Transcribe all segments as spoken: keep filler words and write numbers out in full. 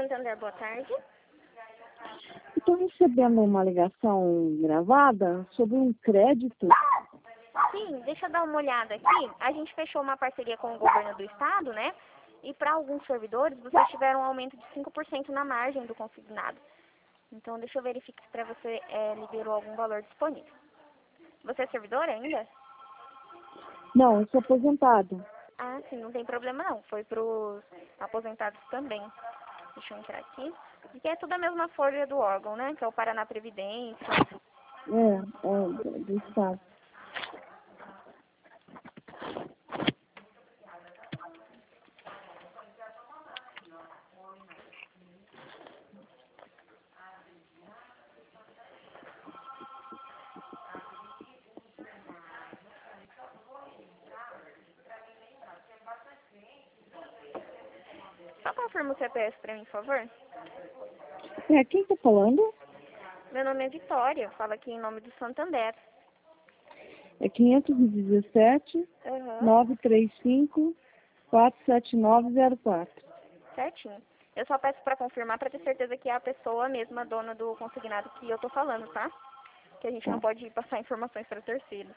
Santander, boa tarde. Estou recebendo uma ligação gravada sobre um crédito. Sim, deixa eu dar uma olhada aqui. A gente fechou uma parceria com o governo do estado, né? E para alguns servidores, vocês tiveram um aumento de cinco por cento na margem do consignado. Então, deixa eu verificar se para você é, liberou algum valor disponível. Você é servidor ainda? Não, eu sou aposentado. Ah, sim, não tem problema não. Foi para os aposentados também. Deixa eu entrar aqui. Porque é tudo a mesma folha do órgão, né? Que é o Paraná Previdência. É, é do do estado. Só confirma o C P F para mim, por favor. É, quem está falando? Meu nome é Vitória. Falo aqui em nome do Santander. É quinhentos e dezessete, Aham. novecentos e trinta e cinco, quatrocentos e setenta e nove zero quatro. Certinho. Eu só peço para confirmar para ter certeza que é a pessoa mesma dona do consignado que eu tô falando, tá? Que a gente não Tá. pode passar informações para terceiros.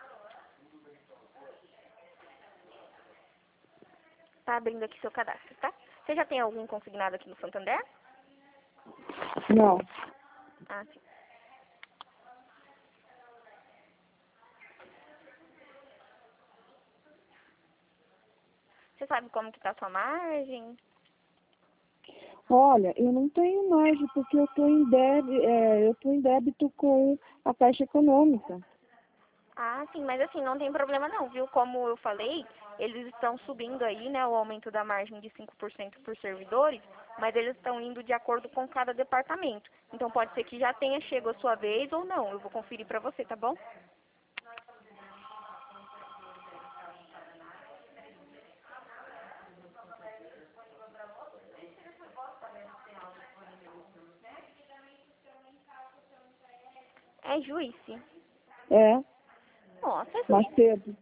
Tá abrindo aqui seu cadastro, tá? Você já tem algum consignado aqui no Santander? Não. Ah, sim. Você sabe como que tá a sua margem? Olha, eu não tenho margem porque eu estou em, débito, é, eu tô em débito com a Caixa Econômica. Ah, sim, mas assim, não tem problema não, viu? Como eu falei, eles estão subindo aí, né, o aumento da margem de cinco por cento por servidores, mas eles estão indo de acordo com cada departamento. Então pode ser que já tenha chegado a sua vez ou não. Eu vou conferir pra você, tá bom? É juíze. É, Nossa, é mais juíze. cedo.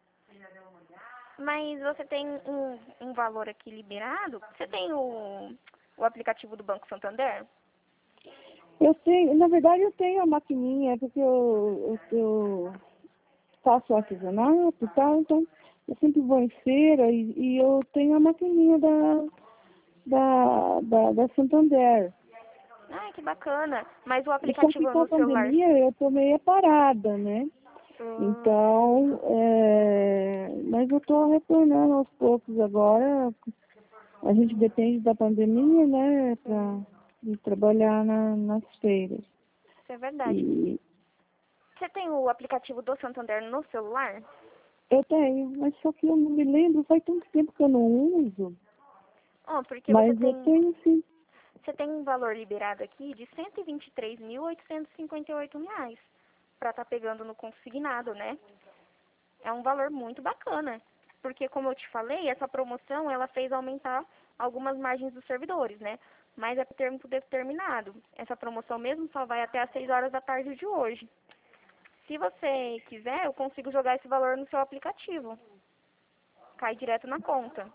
Mas você tem um, um valor aqui liberado? Você tem o, o aplicativo do Banco Santander? Eu tenho, na verdade eu tenho a maquininha, porque eu, eu, eu faço artesanato e tal, então eu sempre vou em feira e, e eu tenho a maquininha da, da, da, da Santander. Ai, que bacana. Mas o E só que aplicativo com a no celular... pandemia eu tô meio parada, né? Hum, Então, é, mas eu estou retornando aos poucos agora. A gente depende da pandemia, né, para sim, trabalhar na, nas feiras. isso é verdade. E Você tem o aplicativo do Santander no celular? eu tenho, mas só que eu não me lembro, faz tanto tempo que eu não uso. Ó, porque você Mas eu tem, tenho sim. você tem um valor liberado aqui de cento e vinte e três mil oitocentos e cinquenta e oito reais para estar pegando no consignado, né? É um valor muito bacana, porque como eu te falei, essa promoção ela fez aumentar algumas margens dos servidores, né? Mas é por tempo determinado. Essa promoção mesmo só vai até às seis horas da tarde de hoje. Se você quiser, eu consigo jogar esse valor no seu aplicativo. Cai direto na conta.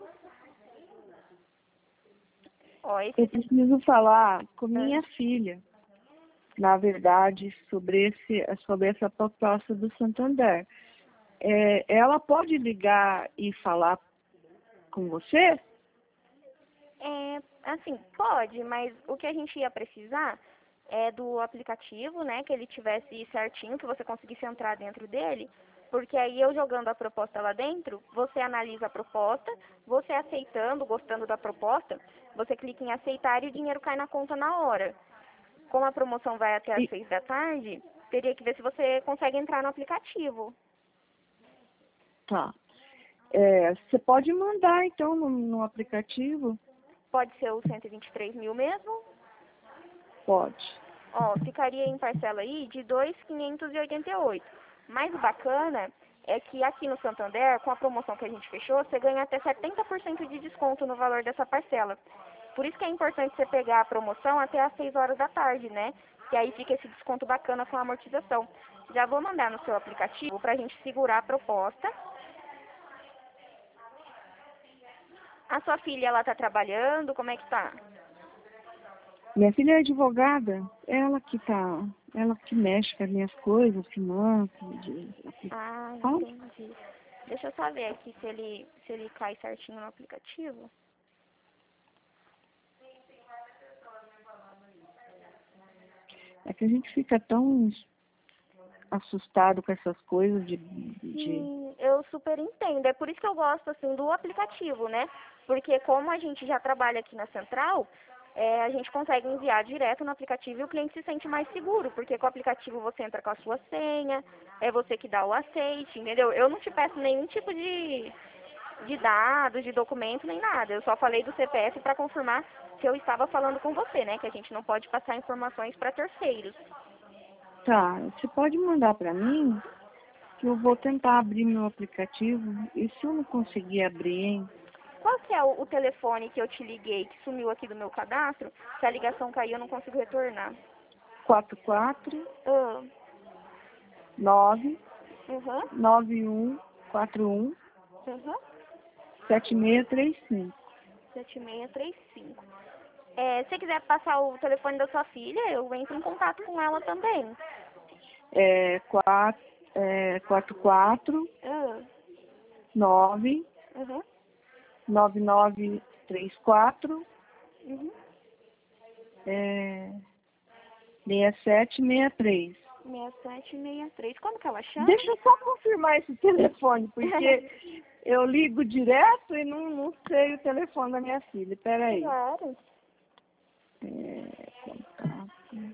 Ó, Eu esse... preciso falar com Ah, minha filha, na verdade, sobre, esse, sobre essa proposta do Santander. É, ela pode ligar e falar com você? é, assim, pode, mas o que a gente ia precisar é do aplicativo, né? Que ele tivesse certinho, que você conseguisse entrar dentro dele. Porque aí eu jogando a proposta lá dentro, você analisa a proposta, você aceitando, gostando da proposta, você clica em aceitar e o dinheiro cai na conta na hora. Como a promoção vai até às E, seis da tarde, teria que ver se você consegue entrar no aplicativo. tá. É, você pode mandar, então, no, no aplicativo? Pode ser o cento e vinte e três mil mesmo. Pode. Ó, ficaria em parcela aí de dois mil quinhentos e oitenta e oito. Mas o bacana é que aqui no Santander, com a promoção que a gente fechou, você ganha até setenta por cento de desconto no valor dessa parcela. Por isso que é importante você pegar a promoção até às seis horas da tarde, né? Que aí fica esse desconto bacana com a amortização. Já vou mandar no seu aplicativo pra gente segurar a proposta. A sua filha, ela tá trabalhando? Como é que tá? Minha filha é advogada, ela que tá, ela que mexe com as minhas coisas, finanças, de, Ah, sabe? entendi. Deixa eu só ver aqui se ele, se ele cai certinho no aplicativo. É que a gente fica tão assustado com essas coisas de, de... Sim, eu super entendo. É por isso que eu gosto, assim, do aplicativo, né? Porque como a gente já trabalha aqui na central, é, a gente consegue enviar direto no aplicativo e o cliente se sente mais seguro, porque com o aplicativo você entra com a sua senha, é você que dá o aceite, entendeu? Eu não te peço nenhum tipo de, de dados, de documento, nem nada. Eu só falei do C P F para confirmar que eu estava falando com você, né? Que a gente não pode passar informações para terceiros. Tá, você pode mandar para mim, que eu vou tentar abrir meu aplicativo, e se eu não conseguir abrir, hein? Qual que é o, o telefone que eu te liguei, que sumiu aqui do meu cadastro? Se a ligação caiu, eu não consigo retornar. quatro quatro Ah, nove uhum, nove um quatro um uhum, sete seis três cinco. sete seis três cinco. É, se você quiser passar o telefone da sua filha, eu entro em contato com ela também. É, quatro, é, quatro quatro Ah, nove uhum, nove nove três quatro uhum. é, seis sete seis três. seis sete seis três. Como que ela chama? Deixa eu só confirmar esse telefone, porque eu ligo direto e não, não sei o telefone da minha filha. Peraí. Claro. É, contato.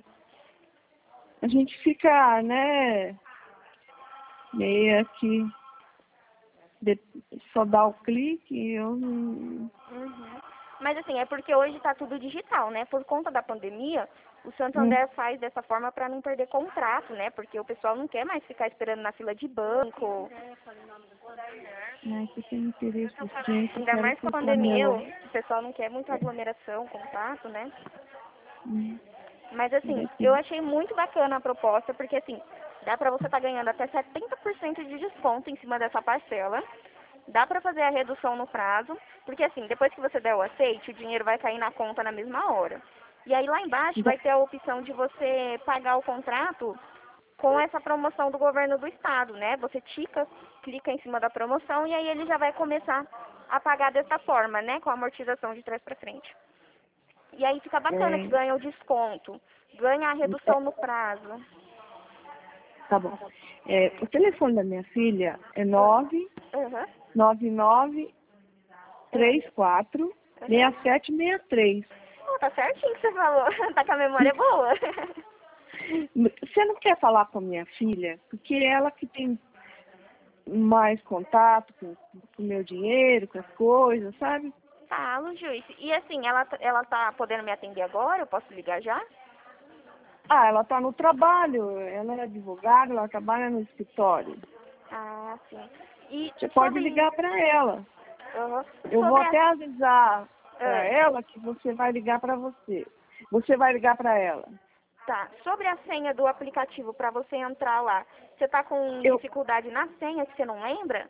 A gente fica, né, meio que de- só dá o clique e eu não... Uhum. Mas assim, é porque hoje está tudo digital, né? Por conta da pandemia, o Hum, Santander faz dessa forma para não perder contrato, né? Porque o pessoal não quer mais ficar esperando na fila de banco. né, que tem interesse urgente, eu Ainda quero mais com a comprar pandemia, meu... o pessoal não quer muita aglomeração, contato, né? Hum, Mas assim, eu peraí. achei muito bacana a proposta, porque assim, dá pra você estar ganhando até setenta por cento de desconto em cima dessa parcela. Dá pra fazer a redução no prazo, porque assim, depois que você der o aceite, o dinheiro vai cair na conta na mesma hora. E aí lá embaixo Então, vai ter a opção de você pagar o contrato com essa promoção do governo do estado, né? Você tica, clica em cima da promoção e aí ele já vai começar a pagar dessa forma, né? Com a amortização de trás pra frente. E aí fica bacana que é, ganha o desconto, ganha a é, redução no prazo. tá bom. É, o telefone da minha filha é nove Uhum. nove nove três quatro Uhum. seis sete seis três. Oh, tá certinho que você falou. Tá com a memória boa. Você não quer falar com a minha filha? Porque é ela que tem mais contato com com o meu dinheiro, com as coisas, sabe? Falo, Juiz. E assim, ela, ela tá podendo me atender agora? Eu posso ligar já? Ah, ela está no trabalho, ela é advogada, ela trabalha no escritório. Ah, sim. E Você pode sobre, ligar para ela. uhum, Eu vou sobre a, até avisar para ah, ela que você vai ligar para você. Você vai ligar para ela. tá, sobre a senha do aplicativo para você entrar lá, você tá com Eu, dificuldade na senha que você não lembra?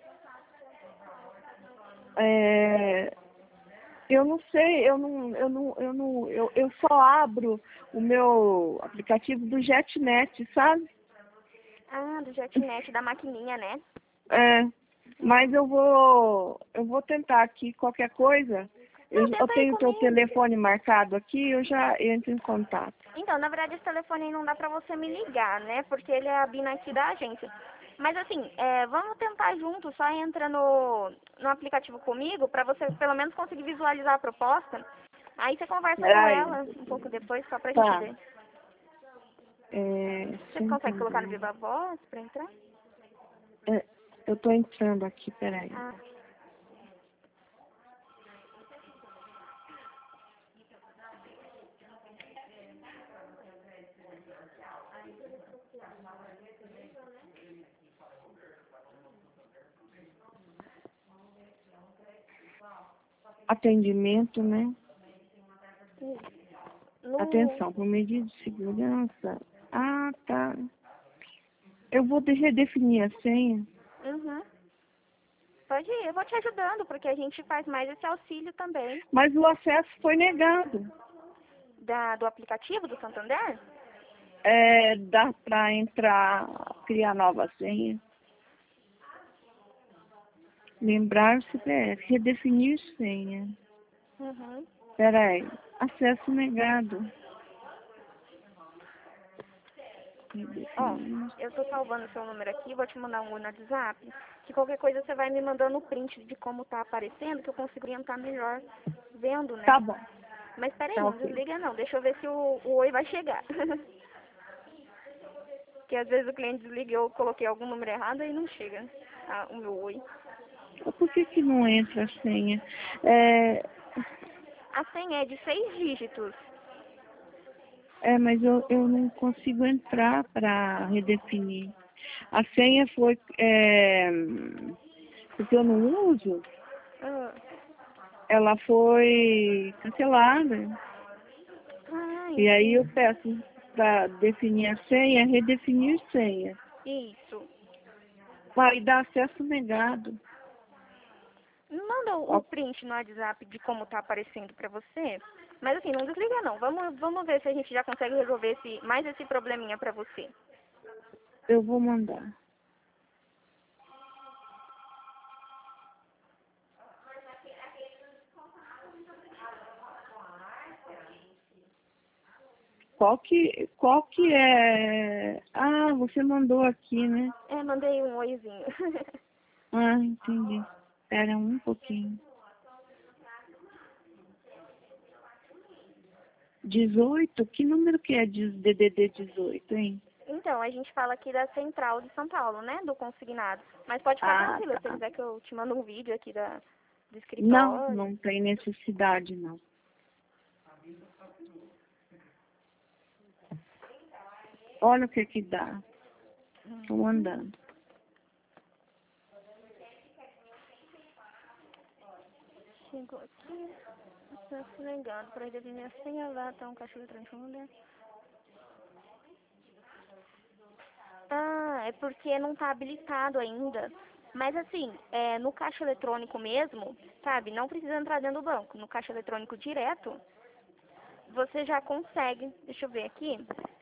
é, eu não sei, eu não, eu não, eu não, eu, eu só abro o meu aplicativo do JetNet, sabe? Ah, do JetNet, da maquininha, né? É, mas Hum. eu vou, eu vou tentar aqui qualquer coisa. Eu, Não, eu tenta aí tenho o teu comigo. telefone marcado aqui, eu já entro em contato. Então, na verdade, esse telefone aí não dá pra você me ligar, né? Porque ele é a Bina aqui da agência. Mas assim, é, vamos tentar junto, só entra no, no aplicativo comigo pra você pelo menos conseguir visualizar a proposta. Aí você conversa com Peraí, ela um pouco depois, só pra gente tá. ver. É, Você cento consegue e colocar no dois. Viva Voz pra entrar? É, eu tô entrando aqui, peraí. Ah, Atendimento, né? no... Atenção, por medida de segurança. Ah, tá. Eu vou de- redefinir a senha, Uhum. Pode ir, eu vou te ajudando, porque a gente faz mais esse auxílio também. mas o acesso foi negado. da, do aplicativo do Santander? É, dá pra entrar, criar nova senha. Lembrar o C P F, redefinir senha. Uhum. Peraí, acesso negado. Ó, Redefinir. eu tô salvando o seu número aqui, vou te mandar um no WhatsApp, que qualquer coisa você vai me mandando o print de como tá aparecendo, que eu consigo orientar melhor vendo, né? Tá bom, Mas peraí, tá não ok. desliga não, deixa eu ver se o, o oi vai chegar. Porque às vezes o cliente desliga e eu coloquei algum número errado e não chega ah, o meu oi. Por que que não entra a senha? É, A senha é de seis dígitos. é mas eu, eu não consigo entrar para redefinir. A senha foi, é, porque eu não uso, Ah, ela foi cancelada. ah, E aí eu entendi. peço para definir a senha, redefinir senha. Isso. Vai dar acesso negado. Manda o Ó, print no WhatsApp de como tá aparecendo pra você. Mas assim, não desliga não. Vamos, vamos ver se a gente já consegue resolver esse, mais esse probleminha pra você. eu vou mandar. Qual que, qual que é? Ah, você mandou aqui, né? É, mandei um oizinho. Ah, entendi. Espera um pouquinho. dezoito? Que número que é de D D D dezoito, hein? Então, a gente fala aqui da Central de São Paulo, né? Do consignado. Mas pode ficar Ah, tranquila, se você tá. quiser que eu te mando um vídeo aqui da, do Não, escritório. não tem necessidade, não. Olha o que que dá. Estou mandando. Chegou aqui. Está se negando. Para definir a senha lá, tá um caixa eletrônico. Ah, é porque não tá habilitado ainda. Mas assim, é, no caixa eletrônico mesmo, sabe? Não precisa entrar dentro do banco. No caixa eletrônico direto, você já consegue. Deixa eu ver aqui.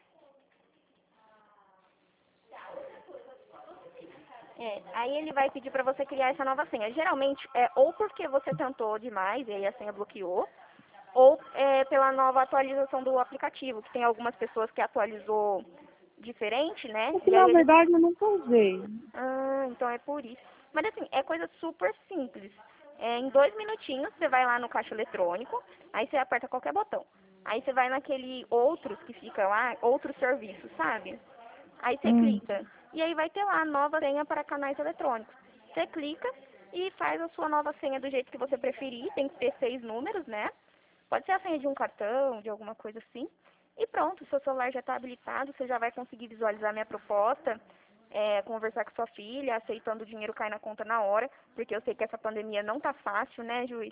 É, aí ele vai pedir para você criar essa nova senha. Geralmente é ou porque você tentou demais e aí a senha bloqueou, ou é pela nova atualização do aplicativo, que tem algumas pessoas que atualizou diferente, né? Porque, E na aí eles... verdade, eu nunca usei. Ah, então é por isso. Mas assim, é coisa super simples. É, em dois minutinhos você vai lá no caixa eletrônico, aí você aperta qualquer botão. Aí você vai naquele outros que fica lá, outros serviços, sabe? Aí você Hum. clica. E aí vai ter lá a nova senha para canais eletrônicos. Você clica e faz a sua nova senha do jeito que você preferir. Tem que ter seis números, né? Pode ser a senha de um cartão, de alguma coisa assim. E pronto, seu celular já está habilitado, você já vai conseguir visualizar minha proposta, é, conversar com sua filha, aceitando o dinheiro cair na conta na hora, porque eu sei que essa pandemia não tá fácil, né, juiz?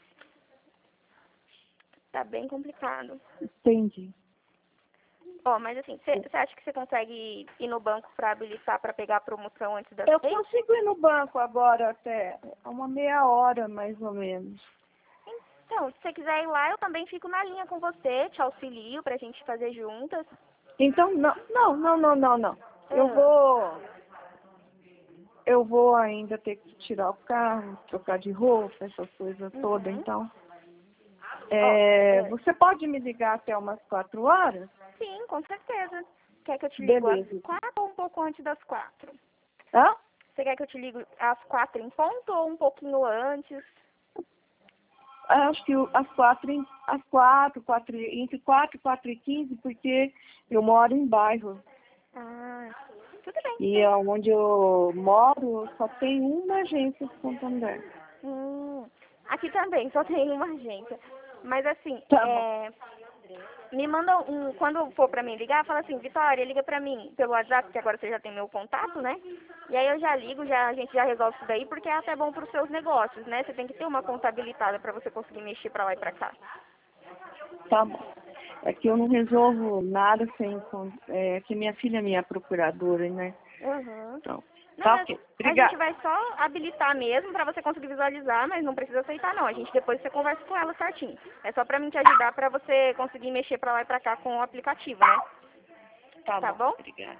Tá bem complicado. Entendi. Ó, mas assim, você acha que você consegue ir no banco para habilitar para pegar a promoção antes das Eu seis? consigo ir no banco agora até uma meia hora, mais ou menos. Então, se você quiser ir lá, eu também fico na linha com você, te auxilio pra gente fazer juntas. Então, não, não, não, não, não, não. Eu Ah, vou, eu vou ainda ter que tirar o carro, trocar de roupa, essas coisas todas, uhum. então. Ó, É, é, você pode me ligar até umas quatro horas? sim, com certeza. Quer que eu te ligo às Beleza. quatro ou um pouco antes das quatro? Hã? Você quer que eu te ligo às quatro em ponto ou um pouquinho antes? Acho que o- às quatro, em- às quatro, quatro, e- entre quatro e quatro e quinze, porque eu moro em bairro. Ah, tudo bem, E sim. é onde eu moro só tem uma agência de Santander. Hum, aqui também, só tem uma agência. Mas assim, Tá bom. é, me manda um, quando for pra mim ligar, fala assim, Vitória, liga pra mim pelo WhatsApp, que agora você já tem meu contato, né? E aí eu já ligo, já, a gente já resolve isso daí, porque é até bom pros seus negócios, né? Você tem que ter uma contabilitada pra você conseguir mexer pra lá e pra cá. Tá bom. É que eu não resolvo nada sem... con- É que minha filha é minha procuradora, né? Uhum. Então, Tá Não, ok. a Obrigada. gente vai só habilitar mesmo pra você conseguir visualizar, mas não precisa aceitar não. A gente depois você conversa com ela certinho. É só pra mim te ajudar pra você conseguir mexer pra lá e pra cá com o aplicativo, né? Tá, Tá bom. bom? Obrigada.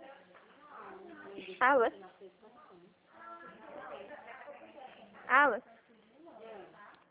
Alô? Alô?